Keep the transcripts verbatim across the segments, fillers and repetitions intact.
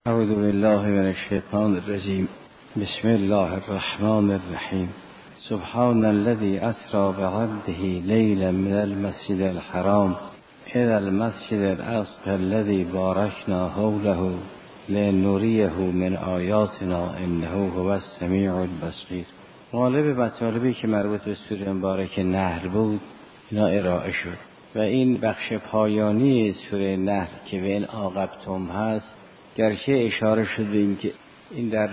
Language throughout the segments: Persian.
اعوذ بالله من الشیطان الرجیم. بسم الله الرحمن الرحیم. سبحان الذي اسرى بعبده لیلا من المسجد الحرام الى المسجد الاقصى الذي باركنا حوله لنریه من آیاتنا انه هو السمیع البصیر. غالب مطالبی که مربوط به سوره مبارکه نحل بود اینا ارائه شد و این بخش پایانی سوره نحل که به این عاقبتم هست، گرچه اشاره شد به این که این در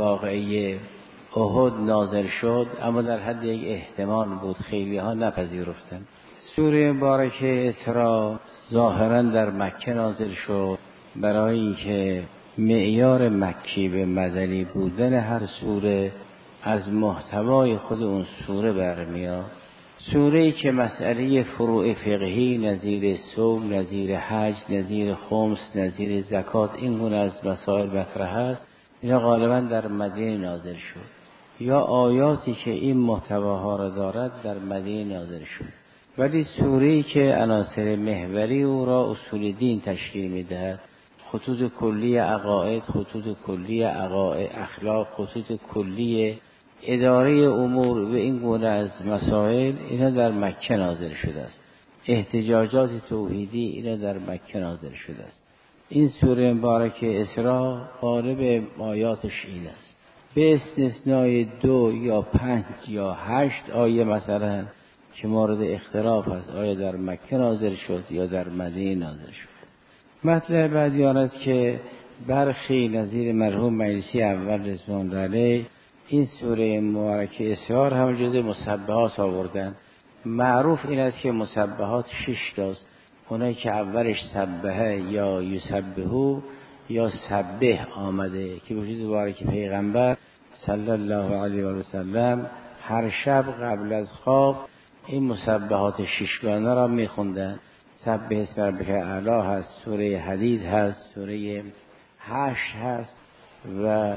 واقعه احد نازل شد، اما در حد یک احتمال بود، خیلی ها نپذیرفتند. سوره مبارکه اسراء ظاهرا در مکه نازل شد برای اینکه معیار مکی به مدنی بودن هر سوره از محتوای خود اون سوره برمیاد. سوره‌ای که مسئله فروع فقهی نظیر صوم، نظیر حج، نظیر خمس، نظیر زکات، این گونه از مسائل مطرح است، اینا غالبا در مدینه نازل شد، یا آیاتی که این محتواها را دارد در مدینه نازل شد. ولی سوره‌ای که عناصر محوری او را اصول دین تشکیل می‌دهد، خطوط کلی عقاید، خطوط کلی عقاید اخلاق، خطوط کلی اداره امور و این گونه از مسائل، اینا در مکه نازل شده است. احتجاجات توحیدی اینا در مکه نازل شده است. این سوره مبارکه اسراء غالب آیاتش این است، به استثنای دو یا پنج یا هشت آیه مثلا که مورد اختلاف است، آیا در مکه نازل شد یا در مدینه نازل شد. مطلب بعدی آن است که برخی نظیر مرحوم مجلسی اول رضوان الله علیه این سوره مبارکه اسراء هم جزء مسبحات آوردن. معروف این است که مسبحات شش تاست، اونایی که اولش سبحه یا یسبحو یا سبح آمده که وجود مبارک پیغمبر صلی الله علیه و سلم هر شب قبل از خواب این مسبحات ششگانه را میخوندن. سبح اسم ربک الاعلی هست، سوره حدید هست، سوره حشر هست و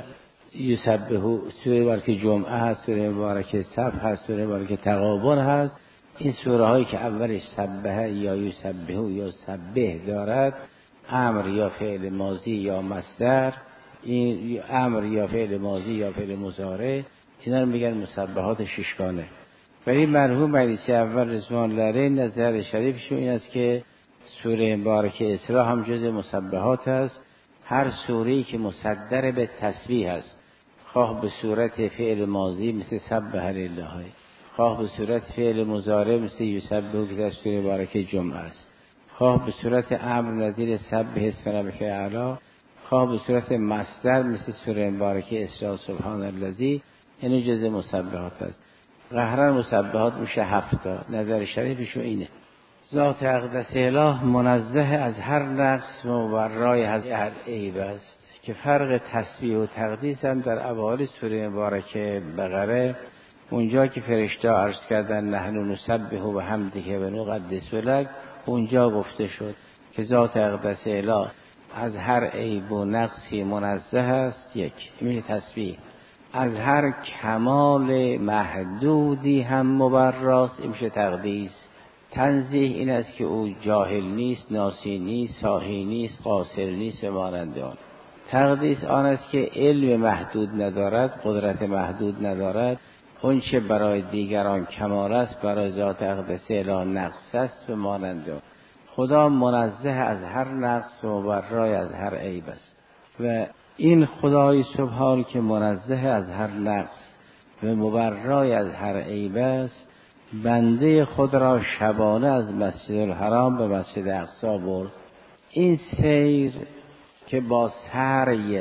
یسبحو سوره مبارکه جمعه هست، سوره مبارکه صف هست، سوره مبارکه تغابن هست. این سوره هایی که اولش سبحه یا یسبحو یا سبح دارد، امر یا فعل ماضی یا مصدر، این امر یا فعل ماضی یا فعل مضارع، اینا رو میگن مسبحات ششگانه. ولی مرحوم مجلسی اول رضوان الله علیه نظر شریفشون این است که سوره مبارکه اسراء هم جزء مسبحات است. هر سوره‌ای که مصدر به تسبیح است، خواه به صورت فعل ماضی مثل سبح لله، خواه به صورت فعل مضارع مثل یسبحو که در سوره مبارکه جمعه است، خواه به صورت امر نظیر سبح اسم ربک الاعلی، خواه به صورت مصدر مثل سوره مبارکه اسراء سبحان الذی، این جزء مسبحات است. قهرن مسبحات میشه هفتا. نظر شریفشون اینه. ذات اقدس اله منزه از هر نقص و مبرای از هر عیب است که فرق تسبیح و تقدیس هم در اوایل سوره مبارکه بقره، اونجا که فرشته عرض کردن نحن نسبح و حمده و نقدس لک، اونجا گفته شد که ذات اقدس اله از هر عیب و نقصی منزه است. یک این تسبیح. از هر کمال محدودی هم مبراست، این میشه تقدیس. تنزیه این است که او جاهل نیست، ناسی نیست، ساهی نیست، قاصر نیست و مانند آن. تقدیس آن است که علم محدود ندارد، قدرت محدود ندارد، اون چه برای دیگران کمال است برای ذات اقدس اله نقص است و مانند آن. خدا منزه از هر نقص و مبرای از هر عیب است و این خدای سبحان که منزه از هر نقص و مبرای از هر عیب است، بنده خود را شبانه از مسجد الحرام به مسجد اقصی برد. این سیر که با سعی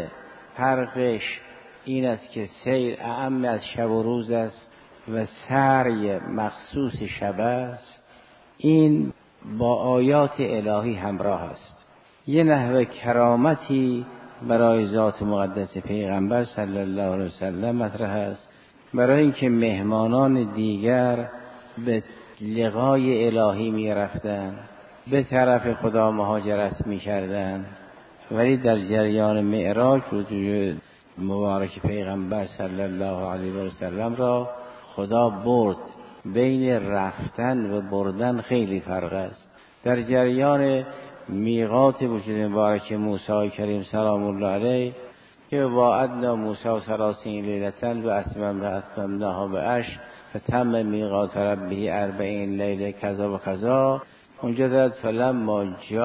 فرقش این است که سیر اعم از شب و روز است و سعی مخصوص شب است، این با آیات الهی همراه است. یه نحو کرامتی برای ذات مقدس پیغمبر صلی الله علیه وسلم مطرح است، برای اینکه مهمانان دیگر به لقای الهی می رفتن، به طرف خدا مهاجرت می کردن، ولی در جریان معراج رجوع مبارک پیغمبر صلی الله علیه و سلم را خدا برد. بین رفتن و بردن خیلی فرق است. در جریان میقات وجود مبارک موسی کریم سلام الله علیه که وعدنا موسی ثلاثین لیلة و اتمام و اتممناها بعشر فتم میقات ربه اربعین لیله کذا و کذا. اونجا داد فلما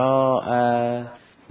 جاء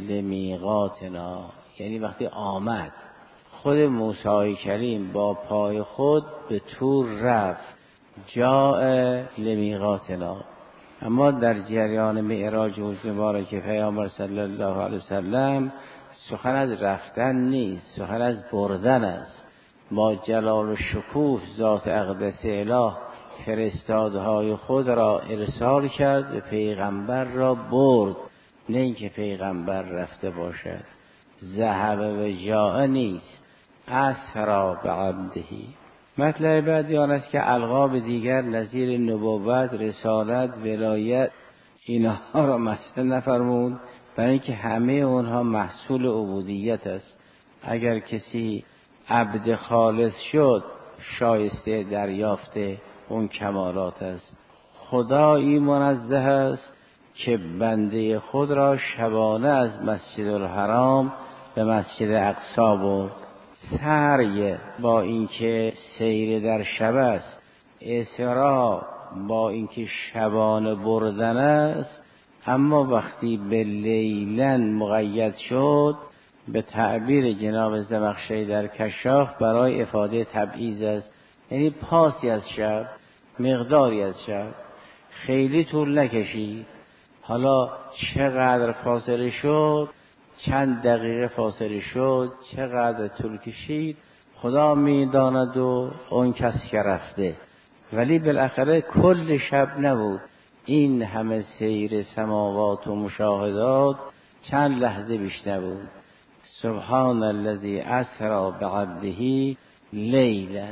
لمیقاتنا، یعنی وقتی آمد خود موسی کریم با پای خود به طور رفت، جاء لمیقاتنا. اما در جریان معراج وجود مبارک پیامبر صلی الله علیه وسلم سخن از رفتن نیست، سخن از بردن است. با جلال و شکوه ذات اقدس اله فرستادهای خود را ارسال کرد و پیغمبر را برد، نه اینکه پیغمبر رفته باشد. ذهب و جاء نیست، اسرا بعبدهی. مطلب بعدی آن است که القاب دیگر نظیر نبوت، رسالت، ولایت اینها را مطرح نفرمود، برای اینکه همه اونها محصول عبودیت است. اگر کسی عبد خالص شد شایسته دریافت اون کمالات است. خدایی منزه است که بنده خود را شبانه از مسجد الحرام به مسجد اقصی برد. سعی با اینکه سیر در شب است، اسرا با اینکه شبانه بردن است، اما وقتی به لیلن مقید شد به تعبیر جناب زمخشری در کشاف برای افاده تبعیض است، یعنی پاسی از شب، مقداری از شب، خیلی طول نکشید. حالا چقدر فاصله شد، چند دقیقه فاصله شد، چقدر طول کشید خدا میداند و اون کس که رفته، ولی بالاخره کل شب نبود. این همه سیر سماوات و مشاهدات چند لحظه بیش نبود. سبحان الذی اسری بعبده لیلا.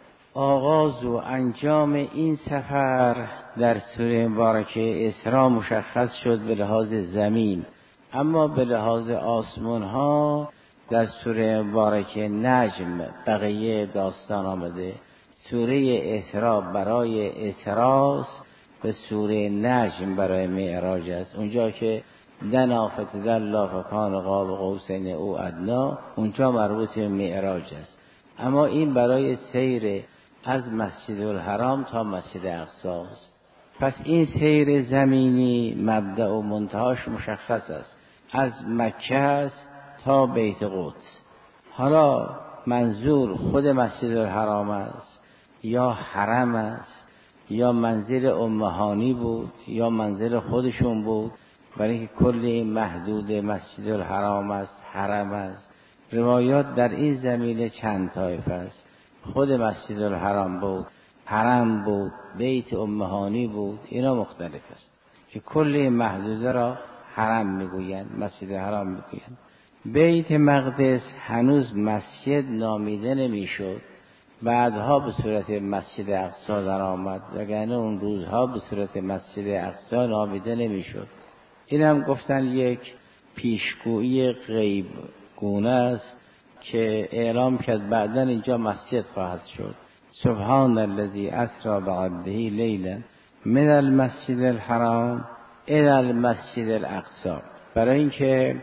آغاز و انجام این سفر در سوره مبارکه اسراء مشخص شد به لحاظ زمین، اما به لحاظ آسمان ها در سوره مبارکه نجم بقیه داستان آمده. سوره اسراء برای اسراء و سوره نجم برای معراج است. اونجا که دنا فتدلی فکان قاب قوسین او ادنی، اونجا مربوط به معراج است. اما این برای سیر از مسجد الحرام تا مسجد اقصی است. پس این سیر زمینی مبدأ و منتهاش مشخص است، از مکه است تا بیت قدس. حالا منظور خود مسجد الحرام است یا حرم است یا منزل امهانی بود یا منزل خودشون بود، برای که کل این محدود مسجد الحرام است، حرم است. روایات در این زمینه چند طایفه است. خود مسجد الحرام بود، حرم بود، بیت امهانی بود، اینا مختلف است که کل این محدوده را حرم میگویند، مسجد حرام میگویند. بیت مقدس هنوز مسجد نامیده نمیشد، بعدها به صورت مسجد اقصی در آمد، وگرنه اون روزها به صورت مسجد اقصی نامیده نمیشد. این هم گفتن یک پیشگویی غیب گونه است که اعلام کرد بعداً اینجا مسجد خواهد شد. سبحان الذی اسری بعبده لیلا من المسجد الحرام الی المسجد الاقصی. برای اینکه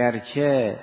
گرچه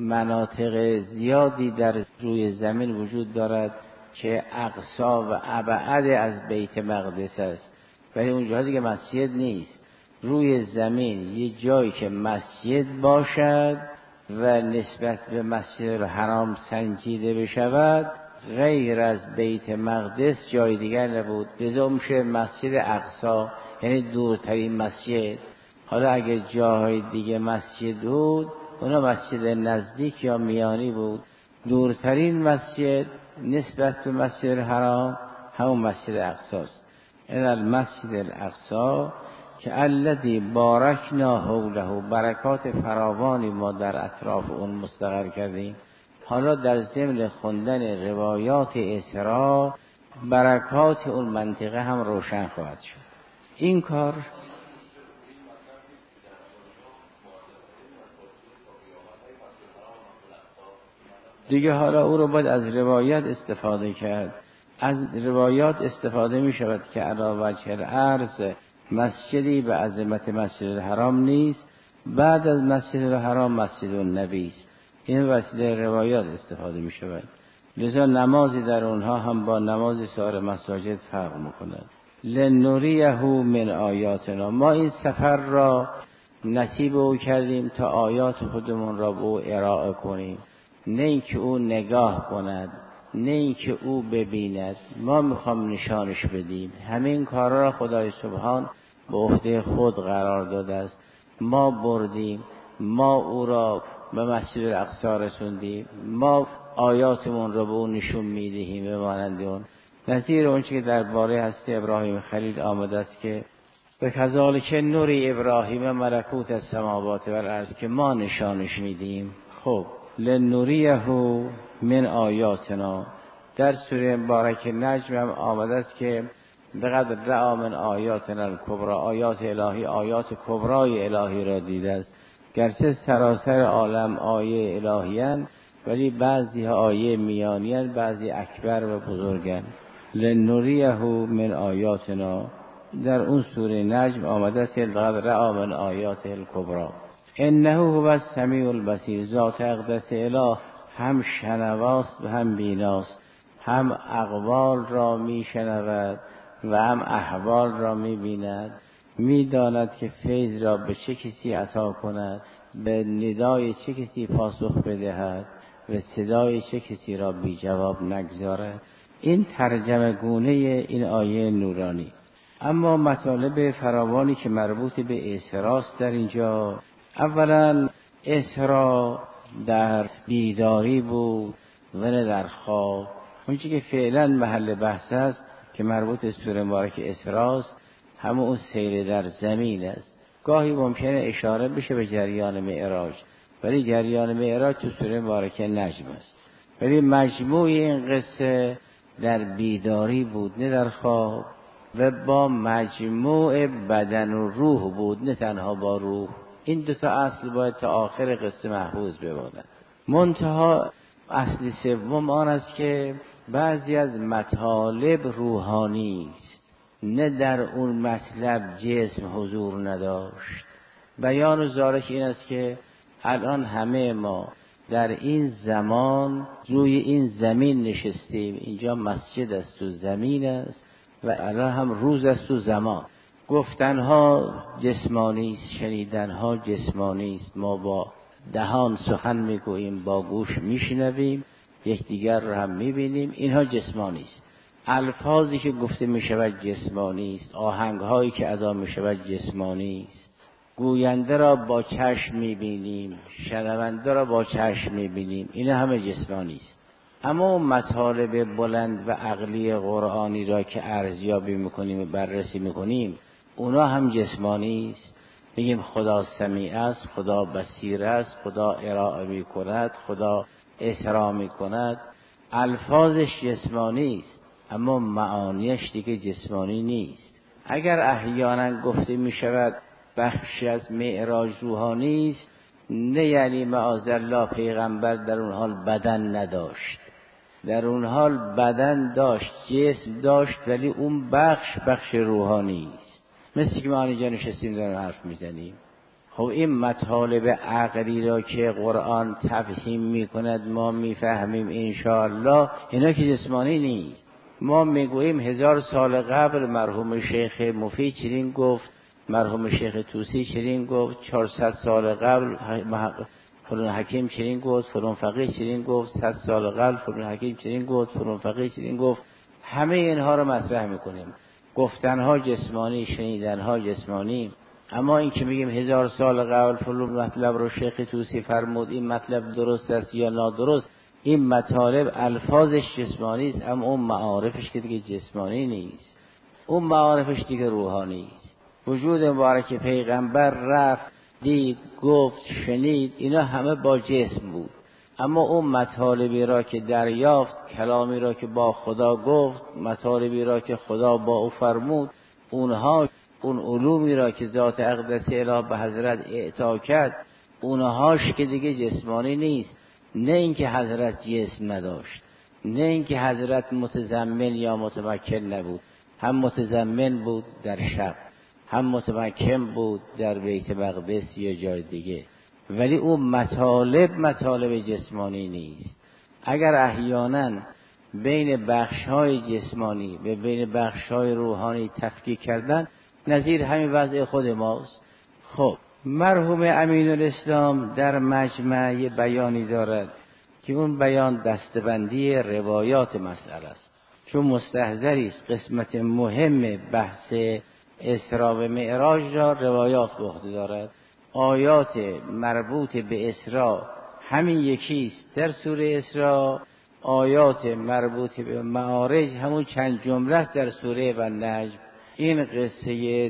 مناطق زیادی در روی زمین وجود دارد که اقصی و ابعد از بیت مقدس است، ولی اونجا دیگه مسجد نیست. روی زمین یه جایی که مسجد باشد و نسبت به مسجد الحرام سنجیده بشود غیر از بیت مقدس جای دیگر نبود، لذا میشه مسجد اقصی، یعنی دورترین مسجد. حالا اگه جاهای دیگه مسجد بود اونا مسجد نزدیک یا میانی بود. دورترین مسجد نسبت به مسجد الحرام همون مسجد اقصی است. این المسجد الاقصی که الذی بارکنا حوله، برکات فراوانی ما در اطراف اون مستقر کردیم. حالا در ضمن خوندن روایات اسراء برکات اون منطقه هم روشن خواهد شد. این کار دیگه حالا او رو باید از روایات استفاده کرد. از روایات استفاده می شود که علی وجه العرض مسجدی به عظمت مسجد الحرام نیست بعد از مسجد الحرام مسجد النبی است. این وسیله روایات استفاده می شود. لذا نمازی در اونها هم با نماز سایر مساجد فرق می‌کند. لنوریه من آیاتنا، ما این سفر را نصیب او کردیم تا آیات خودمون را به او ارائه کنیم، نه اینکه او نگاه کند، نه اینکه او ببیند. ما میخوام نشانش بدیم. همین کارا را خدای سبحان به عهده خود قرار داده است. ما بردیم، ما او را به مسجد الاقصی رسوندیم، ما آیاتمون را به او نشون میدهیم به مانند اون. نظیر اون که درباره هستی ابراهیم خلیل آمده است که به کذالک نوری ابراهیم ملکوت السماوات و الارض، که ما نشانش میدیم. خب لنوریه من آیاتنا، در سوره مبارک نجم هم آمده است که بقدر رأى من آیاتنا الکبری، آیات الهی، آیات کبرای الهی را دیده است. گرچه سراسر عالم آیه الهیان، ولی بعضی آیه میانیان، بعضی اکبر و بزرگن. لنوریه من آیاتنا، در اون سوره نجم آمده است که لقد رأى من آیات الکبری انه هو السمیع البصیر. ذات اقدس اله هم شنواست و هم بیناست، هم اقوال را می شنود و هم احوال را می بیند. می داند که فیض را به چه کسی عطا کند، به ندای چه کسی پاسخ بدهد و صدای چه کسی را بی جواب نگذارد. این ترجمه گونه این آیه نورانی. اما مطالب فراوانی که مربوط به اسراست در اینجا. اولا اسرا در بیداری بود و نه در خواب. اونچه که فعلا محل بحث است که مربوط به سوره مبارک اسراست، همون اون سیر در زمین است. گاهی ممکنه اشاره بشه به جریان معراج، ولی جریان معراج تو سوره مبارک نجم است. ولی مجموع این قصه در بیداری بود نه در خواب، و با مجموع بدن و روح بود نه تنها با روح. این دو تا اصل باید تا آخر قصه محفوظ بماند. منتها اصل سوم آن است که بعضی از مطالب روحانی است، نه در اون مطلب جسم حضور نداشت. بیان و ذالک این است که الان همه ما در این زمان روی این زمین نشستیم. اینجا مسجد است و زمین است و الان هم روز است و زمان. گفتنها جسمانی است، شنیدنها جسمانی است. ما با دهان سخن میگوییم، با گوش میشنویم، یکدیگر را هم میبینیم. اینها جسمانی است. الفاظی که گفته میشود جسمانی است. آهنگهایی که ادا میشود جسمانی است. گوینده را با چشم میبینیم، شنونده را با چشم میبینیم. اینا همه جسمانی است. اما مطالب بلند و عقلی قرآنی را که ارزیابی میکنیم و بررسی میکنیم، اونا هم جسمانی است. میگیم خدا سمیع است، خدا بصیر است، خدا ارائه میکند، خدا اسرا میکند. الفاظش جسمانی است، اما معانیش دیگه جسمانی نیست. اگر احیانا گفته میشود بخشی از معراج روحانی است، نه یعنی معاذالله پیغمبر در اون حال بدن نداشت. در اون حال بدن داشت، جسم داشت، ولی اون بخش بخش روحانی است. مثل که ما اینجا نشستیم داریم حرف میزنیم. خب این مطالب عقلی را که قرآن تفهیم میکند ما میفهمیم انشاءالله، اینا که جسمانی نیست. ما میگوییم هزار سال قبل مرحوم شیخ مفید چنین گفت، مرحوم شیخ طوسی چنین گفت، چهارصد سال قبل فلان حکیم چنین گفت، فلان فقیه چنین گفت، صد سال قبل فلان حکیم چنین گفت، فلان فقیه چنین گفت. همه اینها رو مطرح میکنیم. گفتنها جسمانی، شنیدنها جسمانی. اما این که میگیم هزار سال قبل فلان مطلب رو شیخ طوسی فرمود، این مطلب درست است یا نادرست، این مطالب الفاظش جسمانی است، اما اون معارفش که دیگه جسمانی نیست. اون معارفش دیگه روحانی است. وجود مبارک پیغمبر رفت، دید، گفت، شنید، اینا همه با جسم بود. اما اون مطالبی را که دریافت، کلامی را که با خدا گفت، مطالبی را که خدا با او فرمود، اونها، اون علومی را که ذات اقدس اله به حضرت اعطا کرد، اونهاش که دیگه جسمانی نیست. نه اینکه حضرت جسم نداشت، نه اینکه حضرت متضمن یا متمکن نبود، هم متضمن بود در شب، هم متمکن بود در بیت مقدس یا جای دیگه، ولی او مطالب مطالب جسمانی نیست. اگر احیانا بین بخش‌های جسمانی و بین بخش‌های روحانی تفکیک کردن، نظیر همین وضع خود ماست. خب مرحوم امین الاسلام در مجمع یه بیانی دارد که اون بیان دستبندی روایات مسئله است، چون مستحضری است قسمت مهم بحث اسراء و معراج را روایات به عهده دارد. آیات مربوط به اسراء همین یکیست در سوره اسراء، آیات مربوط به معارج همون چند جمله در سوره و نجم. این قصه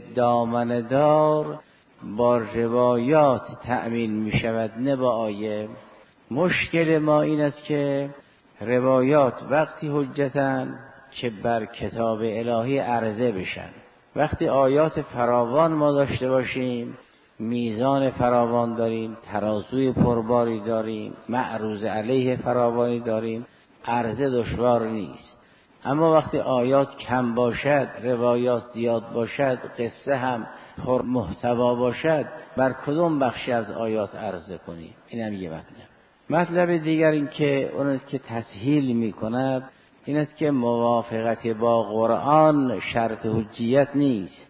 دامنه‌دار با روایات تأمین می شود نه با آیه. مشکل ما این است که روایات وقتی حجتن که بر کتاب الهی عرضه بشن. وقتی آیات فراوان ما داشته باشیم، میزان فراوان داریم، ترازوی پرباری داریم، معروض علیه فراوانی داریم، عرضه دشوار نیست. اما وقتی آیات کم باشد، روایات زیاد باشد، قصه هم پر محتوا باشد، بر کدوم بخشی از آیات عرضه کنیم؟ این هم یه مطلب. مطلب دیگر این که اون است که تسهیل می کند، این است که موافقت با قرآن شرط حجیت نیست،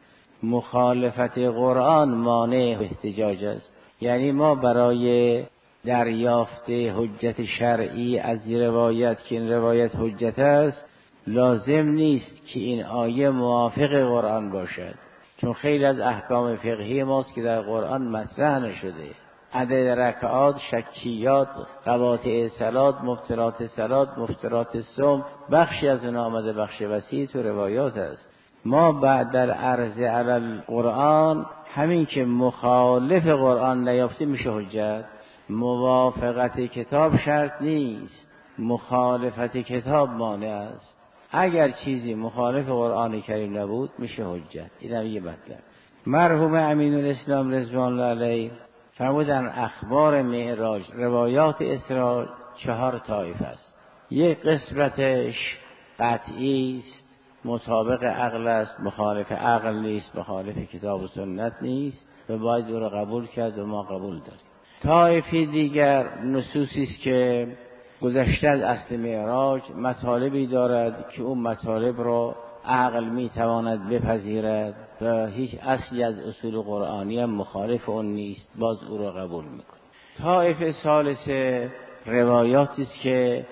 مخالفت قرآن مانع احتجاج است. یعنی ما برای دریافت حجت شرعی از روایت که این روایت حجت است، لازم نیست که این آیه موافق قرآن باشد، چون خیلی از احکام فقهی ماست که در قرآن مطرح نشده. عدد رکعات، شکیات، قواطع صلات، مفترات صلات، مفترات صوم، بخشی از اون آمده، بخش وسیع تو روایات است. ما بعد در عرض علی القرآن همین که مخالف قرآن نیافته میشه حجت. موافقت کتاب شرط نیست، مخالفت کتاب مانع است. اگر چیزی مخالف قرآن کریم نبود میشه حجت. این هم یه مطلب. مرحوم امین الاسلام رضوان الله علیه فرمودن اخبار معراج، روایات اسراء چهار طایفه است. یک قسمتش قطعی است، مطابق عقل است، مخالف عقل نیست، مخالف کتاب و سنت نیست و باید او را قبول کرد و ما قبول داریم. طایفه دیگر نصوصی است که گذشته از اصل معراج، مطالبی دارد که اون مطالب را عقل میتواند بپذیرد و هیچ اصلی از اصول قرآنی هم مخالف اون نیست، باز او را قبول میکنه. طایفه ثالثه روایاتی است که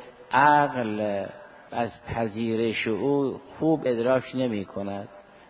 عقل از پذیرش او خوب ادراک نمی کند،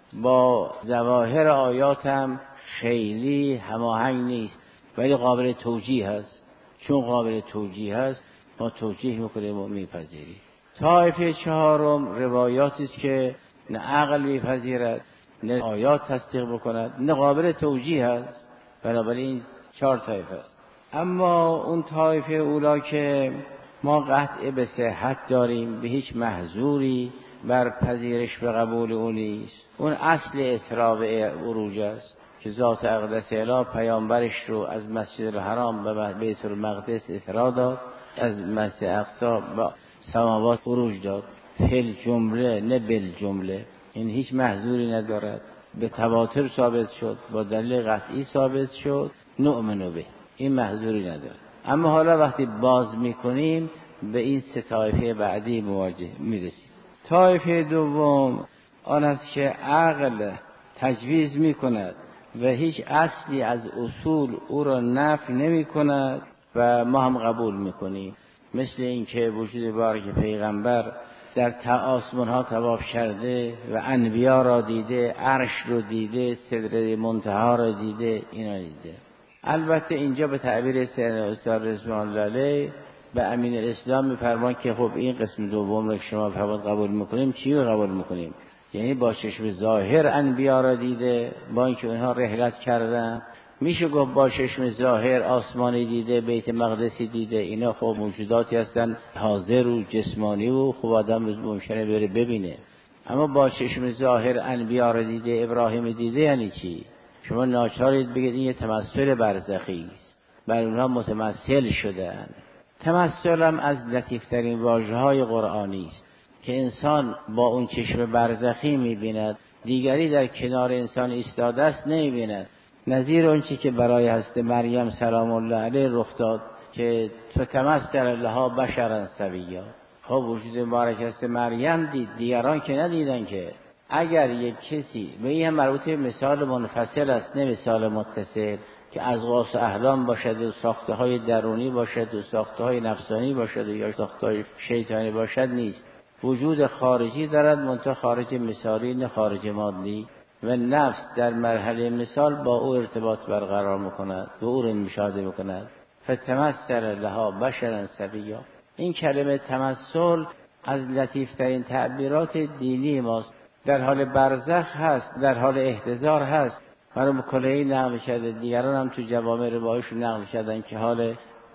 با ظواهر آیات هم خیلی هماهنگ نیست، ولی قابل توجیه هست. چون قابل توجیه هست ما توجیه میکنیم و میپذیریم. طایفه چهارم روایاتی است که نه عقل میپذیرد، نه آیات تصدیق بکند، نه قابل توجیه هست. بنابراین چهار طایفه است. اما اون طایفه اولا که ما قطع به صحت داریم، به هیچ محظوری بر پذیرش به قبول اون نیست. اون اصل اسراء و عروج است که ذات اقدس اله پیامبرش رو از مسجد الحرام به بیت المقدس اسراء داد، از مسجد اقصی با سماوات عروج داد. فل جمله نه بل جمله. این هیچ محظوری ندارد، به تواتر ثابت شد، با دلیل قطعی ثابت شد، نؤمن به، این محظوری نداره. اما حالا وقتی باز میکنیم به این سه طایفه بعدی مواجه میرسیم. طایفه دوم آن است که عقل تجویز میکند و هیچ اصلی از اصول او را نفی نمی کند و ما هم قبول میکنیم. مثل اینکه وجود بارک پیغمبر در آسمان ها طواف کرده و انبیا را دیده، عرش رو دیده، سدره منتهی را دیده، اینا دیده. البته اینجا به تعبیر سید استاد رضوان الله علیه به امین الاسلام میفرمان که خب این قسم دوم رو که شما فرمود قبول میکنیم، چی رو قبول میکنیم؟ یعنی با چشم ظاهر انبیا را دیده، با اینکه اونها رحلت کردن، میشه گفت با چشم ظاهر آسمانی دیده، بیت مقدسی دیده، اینا خب موجوداتی هستن حاضر و جسمانی و خب آدم ممکنه بره ببینه. اما با چشم ظاهر انبیا را دیده، ابراهیم دیده، یعنی چی؟ شما ناچارید بگید این یه تمثل برزخی است، بر اونها متمثل شدن. تمثل هم از لطیفترین واژه‌های قرآنی است که انسان با اون چشم برزخی می‌بیند دیگری در کنار انسان ایستاده است نمی‌بیند. نظیر اون چی که برای حضرت مریم سلام الله علیه رخ داد که فتمثل لها بشرا سویا. خب وجود مبارک حضرت مریم دید، دیگران که ندیدن که. اگر یک کسی به این مربوط مثال منفصل است نه مثال متصل که از قاس احلام باشد و ساخته های درونی باشد و ساخته های نفسانی باشد و یا ساخته های شیطانی باشد نیست. وجود خارجی دارد منتها خارج مثالی نه خارج مادی و نفس در مرحله مثال با او ارتباط برقرار میکند و او را مشاهده میکند. فتمثل لها بشرا سویا. این کلمه تمثل از لطیفترین تعبیرات دینی ماست. در حال برزخ هست، در حال احتضار هست. مرحوم کلینی نقل کرده، دیگران هم تو جوامع روایشون نقل کردن که حال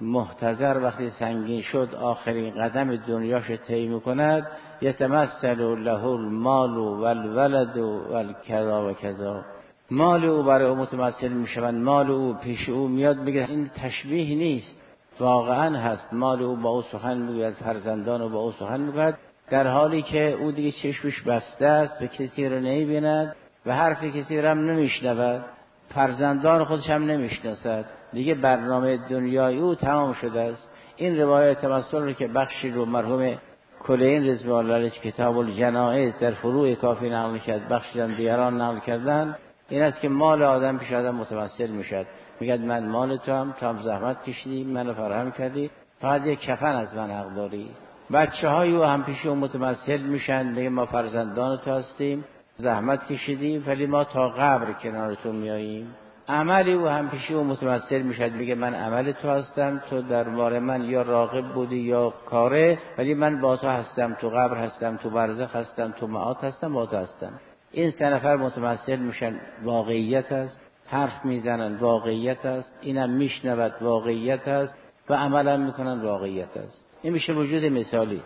محتضر وقتی سنگین شد آخرین قدم دنیاش طی میکند، یتمثل له المال والولد والکذا و کذا. مال او برای او متمثل میشوند، مال او پیش او میاد، میگه این تشبیه نیست، واقعا هست. مال او با او سخن میگوید، فرزندان او با او سخن میگوید، در حالی که او دیگه چشمش بسته است و کسی رو نمیبیند و حرف کسی رو هم نمیشنود، فرزندان خودش هم نمیشناسد، دیگه برنامه دنیای او تمام شده است. این روایت تمثل رو که بخشی رو مرحوم کلینی رضوان الله علیه کتاب الجنائز در فروع کافی نقل کرد، بخشی هم دیگران نقل کردن، این است که مال آدم پیش آدم متمثل میشد. میگه من مال تو هم، تو هم زحمت کشیدی منو فراهم کردی، فقط یک کفن از من حق داری. بچه های او هم پیش اون متمثل میشن، میگه ما فرزندان تو هستیم، زحمت کشیدیم ولی ما تا قبر کنارتون میاییم. عملی او هم پیش اون متمثل میشد، میگه من عمل تو هستم، تو درباره من یا راغب بودی یا کاره، ولی من با تو هستم، تو قبر هستم، تو برزخ هستم، تو معاد هستم، با تو هستم. این سه نفر متمثل میشن، واقعیت است، حرف میزنن واقعیت است، اینم میشنود واقعیت است و عملا میکنن واقعیت است. این میشه وجود مثالی.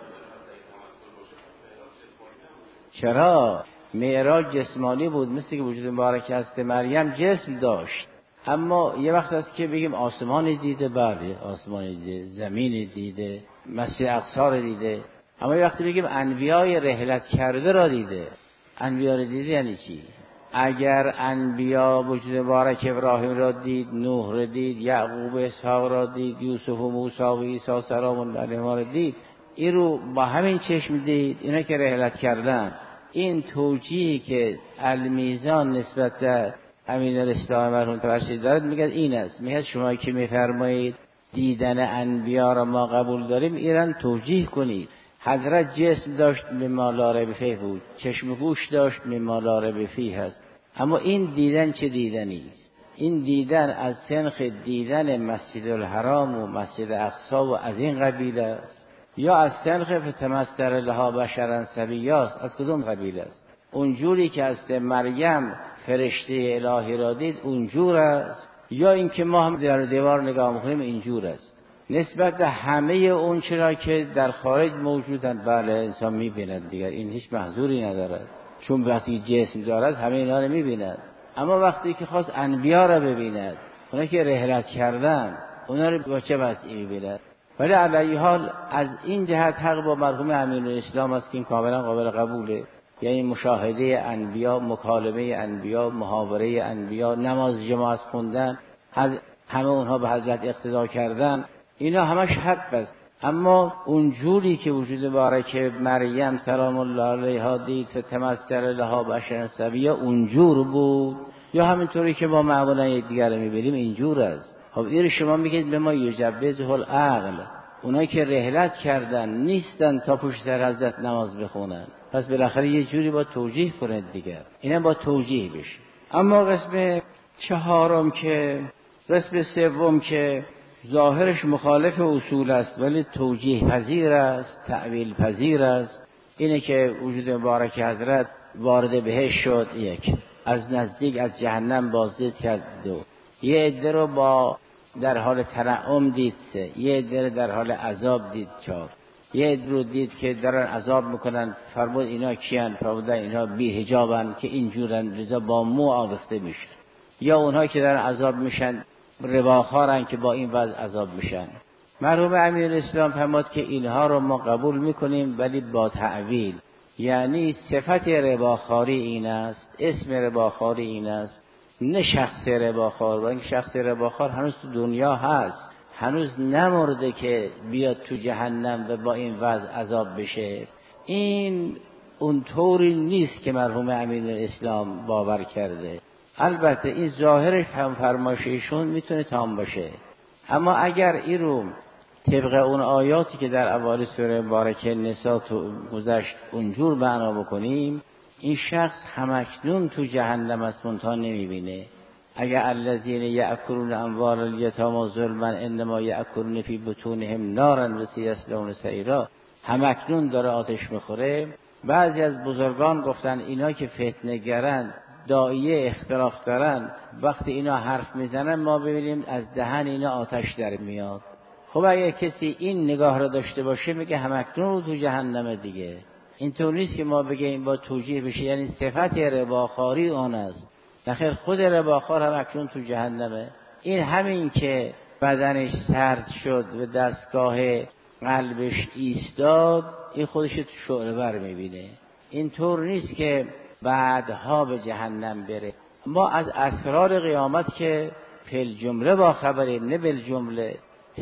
چرا؟ معراج جسمانی بود، مثل که وجود مبارک هست مریم جسم داشت، اما یه وقت است که بگیم آسمان دیده، بله آسمان دیده، زمین دیده، مسجد اقصی را دیده، اما یه وقتی بگیم انبیای رحلت کرده را دیده. انبیا را دیده یعنی چی؟ اگر انبیا وجود مبارک ابراهیم را دید، نوح را دید، یعقوب اسحاق را دید، یوسف و موسی و عیسی سلام الله علیهما را دید، این رو با همین چشم دید، اینا که رحلت کردن. این توجیهی که المیزان نسبت به امین الاسلام مرحوم تبشیر دارد میگه این است. میگه شما که میفرمایید دیدن انبیا را ما قبول داریم، ایران توجیه کنید. حضرت جسم داشت مما لا ریب فیه بود، چشم گوش داشت مما لا ریب فیه هست، اما این دیدن چه دیدنی است؟ این دیدن از سنخ دیدن مسجد الحرام و مسجد اقصی و از این قبیل است، یا از سنخ فتمثل لها بشرا سویا است؟ از کدوم قبیل است؟ اونجوری که از مریم فرشته الهی را دید اونجور است، یا اینکه ما هم در دیوار نگاه میکنیم اینجور است؟ نسبت به همه اون چرا که در خارج موجودن، بله انسان میبیند دیگر، این هیچ محذوری ندارد، چون وقتی جسم دارد همه اینا رو میبیند. اما وقتی که خواست انبیا را ببیند، اونا که رحلت کردن، اونا رو با چه وضعی میبیند؟ ولی علی حال از این جهت حق با مرحوم امین الاسلام است که این کاملا قابل قبوله، یعنی مشاهده انبیا، مکالمه انبیا، محاوره انبیا، نماز جماعت خوندن، همه اونها به حضرت اقتدا کردن، اینا همش حق است. اما اون جوری که وجود مبارک مریم سلام الله علیها دید فتمثل لها بشرا سویا اونجور بود، یا همینطوری که ما معمولا یکدیگر رو می‌بینیم اینجور است؟ خب این شما میگید به ما یجوزه العقل، اونایی که رحلت کردن نیستن تا پشت سر حضرت نماز بخونن، پس بالاخره یه جوری با توجیه کنید دیگر، اینا با توجیه بشه. اما قسم چهارم که قسم سوم که ظاهرش مخالف اصول است ولی توجیه پذیر است، تعویل پذیر است، اینه که وجود مبارک حضرت وارد بهشت شد، یک از نزدیک از جهنم بازدید کرد، دو یه عده رو با در حال تنعم دید، سه یه عده در حال عذاب دید، چهار یه عده رو دید که دارن عذاب میکنن، فرمود اینا کیان؟ فرمود اینا بی حجابن که اینجورن، رضا با مو آویخته میشه. یا اونها که دارن عذاب میشن رباخارن که با این وضع عذاب میشن. مرحوم امیر اسلام فرمود که اینها رو ما قبول میکنیم ولی با تعویل، یعنی صفت رباخواری این است، اسم رباخواری این است، نه شخص رباخوار. و این شخص رباخوار هنوز تو دنیا هست، هنوز نمرده که بیاد تو جهنم و با این وضع عذاب بشه. این اون طوری نیست که مرحوم امیرالاسلام باور کرده. البته این ظاهرش هم فرمایششون میتونه تام باشه، اما اگر این رو طبق اون آیاتی که در اول سوره مبارکه نساء تو گذشت اونجور معنا بکنیم، این شخص همکنون تو جهنم است، منتها نمیبینه. اگر الذین یأکلون اموال الیتامی ظلما انما یأکلون فی بطونهم نارا و سیصلون سعیرا، همکنون داره آتش میخوره. بعضی از بزرگان گفتن اینا که فتنه گرن، داعیه اختلاف دارن، وقتی اینا حرف میزنن ما ببینیم از دهن اینا آتش در میاد. خب اگه کسی این نگاه را داشته باشه میگه همکنون رو تو جهنم دیگه. اینطور نیست که ما بگیم با توجیه بشه یعنی صفت رباخواری آن است. نخیر، خود رباخوار همکنون تو جهنمه. این همین که بدنش سرد شد و دستگاه قلبش ایستاد، این خودش تو شعله بر میبینه. اینطور نیست که بعدها به جهنم بره. ما از اسرار قیامت که فل جمله با خبریم، نه بل جمله.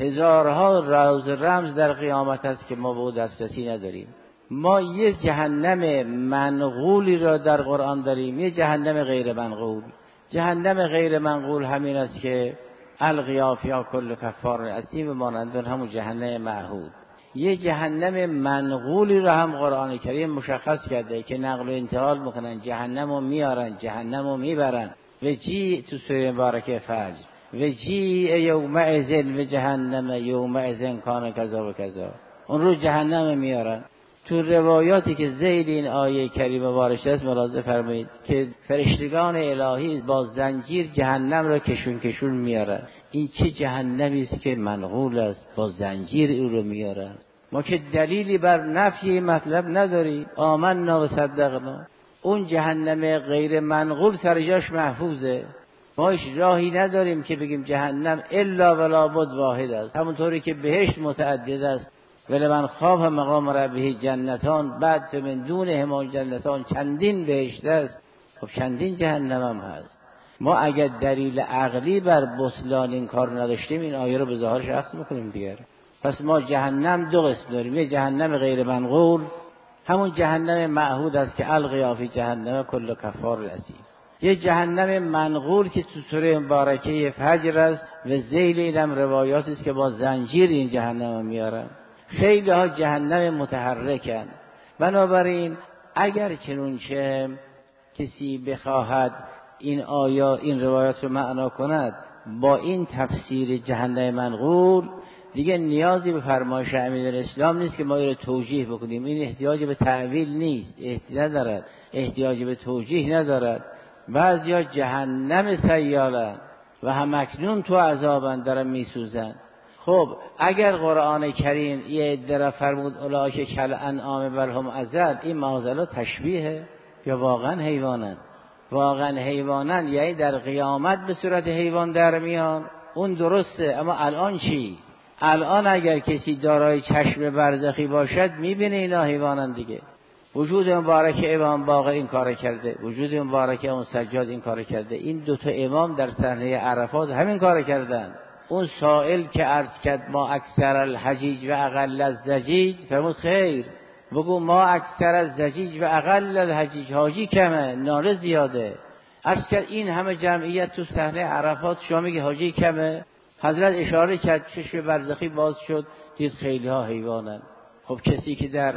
هزارها راز رمز در قیامت هست که ما به او دسترسی نداریم. ما یه جهنم منقولی را در قرآن داریم، یه جهنم غیر منقول. جهنم غیر منقول همین است که القیا فیها کل کفار اثیم، مانند همون جهنم معهود. یه جهنم منقولی را هم قرآن کریم مشخص کرده که نقل و انتقال میکنن، جهنم رو میارن، جهنم رو میبرن. و جی تو سوره مبارکه فجر و جی یومئذ و جهنم یومئذ کان کذا و کذا، اون رو جهنم میارن. تو روایاتی که ذیل این آیه کریمه وارد است ملاحظه فرمایید که فرشتگان الهی با زنجیر جهنم را کشون کشون میارن. این چه جهنمی است که منقول است، با زنجیر او رو میارن. ما که دلیلی بر نفی مطلب نداریم، آمنا و صدقنا. اون جهنم غیر منقول سرجاش محفوظه. ما هیچ راهی نداریم که بگیم جهنم الا ولا بد واحد است. همونطوری که بهشت متعدد است، ولی من خاف مقام ربه جنتان، بعد من دون همان جنتان چندین بهشت است. خب چندین جهنم هم هست. ما اگر دلیل عقلی بر بطلان این کار نداشتیم این آیه رو به ظاهرش اخذ میکنیم دیگر. پس ما جهنم دو قسم داریم، یه جهنم غیر منقول، همون جهنم معهود است که القیا فی جهنم کل کفار اثیم. یه جهنم منقول که تو سوره مبارکه فجر است و ذیل اینم روایاتی است که با زنجیر این جهنم میارن. خیلی ها جهنم متحرکن. بنابراین اگر چنونچه کسی بخواهد این آیا این روایات رو معنا کند با این تفسیر جهنم منقول، دیگه نیازی به فرمایش امیرالاسلام نیست که ما این رو توجیه بکنیم. این احتیاج به تعویل نیست، احتیاج ندارد، احتیاج به توجیه ندارد. بعضیا جهنم سیاله و همکنون تو عذابن، دارن میسوزن. خب اگر قرآن کریم یه عده فرمود اولئک کالانعام بل هم اضل، این معاذالله تشبیهه یا واقعا حیوانن؟ واقعا حیوانن یعنی در قیامت به صورت حیوان در میان، اون درسته. اما الان چی؟ الان اگر کسی دارای چشم برزخی باشد میبینه اینا حیوانن دیگه. وجود مبارک امام باقر این کار کرده، وجود مبارک اون سجاد این کار کرده. این دوتا امام در صحنه عرفات همین کار کردن. اون سائل که عرض کرد ما اکثر الحجیج و اقل الزجیج، فرمود خیر، بگو ما اکثر الزجیج و اقل الحجیج، حاجی کمه ناله زیاده. عرض کرد این همه جمعیت تو صحنه عرفات، شما میگی حاجی کمه؟ حضرت اشاره کرد چشم برزخی باز شد، دید خیلی ها حیوانن. خب کسی که در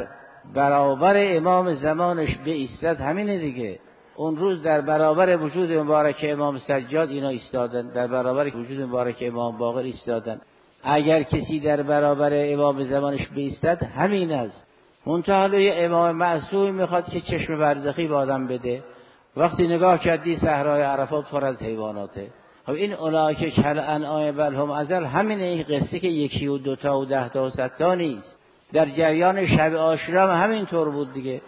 برابر امام زمانش به ایستاد همینه دیگه. اون روز در برابر وجود مبارک امام سجاد اینا ایستادن، در برابر وجود مبارک امام باقر ایستادن. اگر کسی در برابر امام زمانش به ایستاد همین است. منتها یه امام معصوم میخواد که چشم برزخی به آدم بده، وقتی نگاه کردی صحرای عرفات پر از حیواناته. خب این اولئک کالانعام بل هم اضل، همینه. این قصه که یکی و دوتا و ده تا و صد تا نیست. در جریان شب عاشورا هم همین طور بود دیگه.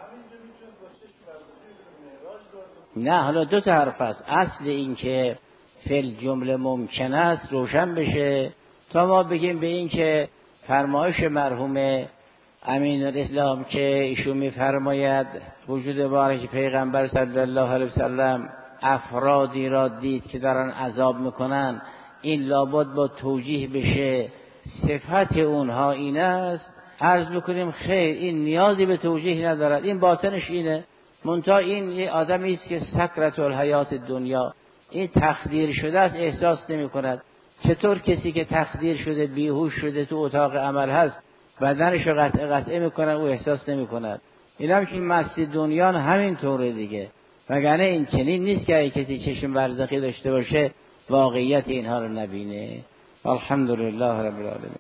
نه حالا دو تا حرف است. اصل این که فعل جمله ممکن است روشن بشه تا ما بگیم به این که فرمایش مرحوم امین الاسلام که ایشون میفرماید وجود بارک پیغمبر صلی الله علیه وسلم افرادی را دید که دارن عذاب میکنن، این لابد با توجیه بشه صفت اونها این است. عرض میکنیم خیر، این نیازی به توجیه ندارد، این باطنش اینه. منتها این یه آدمی است که سکرت الحیات دنیا، این تخدیر شده است، احساس نمی کند. چطور کسی که تخدیر شده بیهوش شده تو اتاق عمل هست بدنش رو قطعه قطعه میکنن او احساس نمی کند. این هم که مستی دنیا همین طوره دیگه، وگرنه این چنین نیست که کسی چشم برزخی داشته باشه واقعیت اینها رو نبینه. الحمدلله رب العالمین.